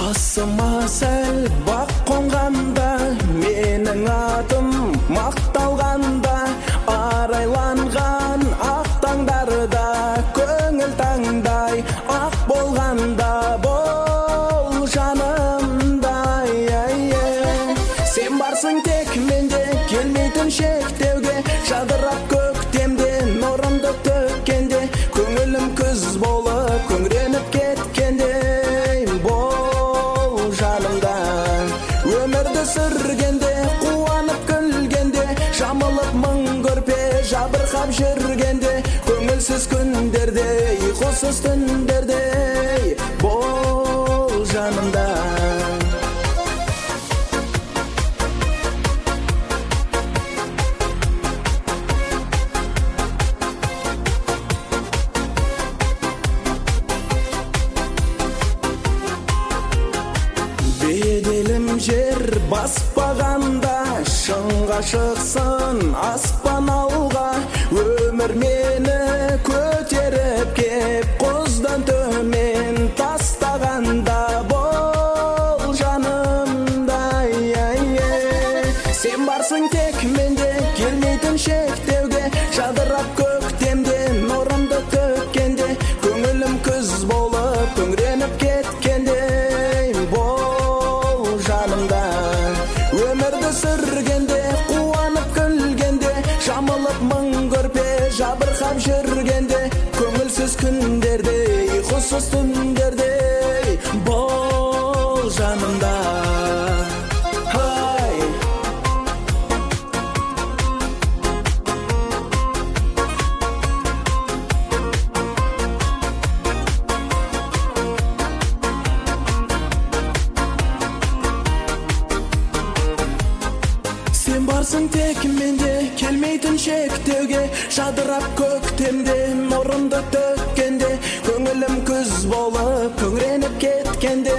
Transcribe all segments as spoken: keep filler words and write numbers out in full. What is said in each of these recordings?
басыма сәл бақ қонғанда, менің атым мақталғанда, арайланған ақ таңдарда, көңіл таңдай ақ болғанда, бол жанымдай. Сен барсың тек менде, келмейтін шектеуге, жадырап көктемде, нұрымды төккенде, көңілім күз болып күңреніп кеткенде, бол жанымда. Өмірді сүргенде, қуанып күлгенде, жамылып мың көрпе жабырқап жүргенде, көңілсіз күндерде, ұйқысыз түндерде, бол жанымда. Беделім жер баспағанда, шыңға шықсын аспан алға, өмір мені көтеріп кеп, құздан төмен тастағанда, бол жанымдай. Сен барсың тек менде, келмейтін шектеуге, жадырап көктемде, нұрымды төккенде, көңілім күз болып күңреніп кеткенде, бол жанымда. Өмірді сүргенде, қуанып күлгенде, жамылып мың көрпе жабырқап жүргенде, көңілсіз күндерде, ұйқысыз түндерде, бол жанымда. Сен барсың тек менде, келмейтін шектеуге, жадырап көктемде, нұрымды төккенде, көңілім күз болып күңреніп кеткенде,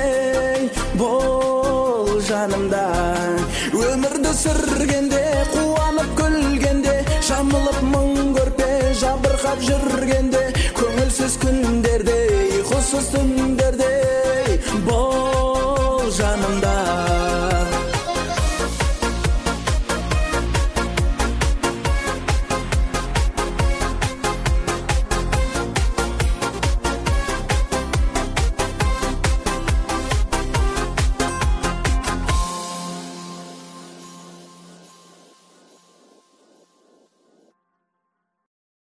бол жанымда. Өмірді сүргенде, қуанып күлгенде, жамылып мың көрпе жабырқап жүргенде, көңілсіз күндерде, ұйқысыз түндерде, бол жанымда.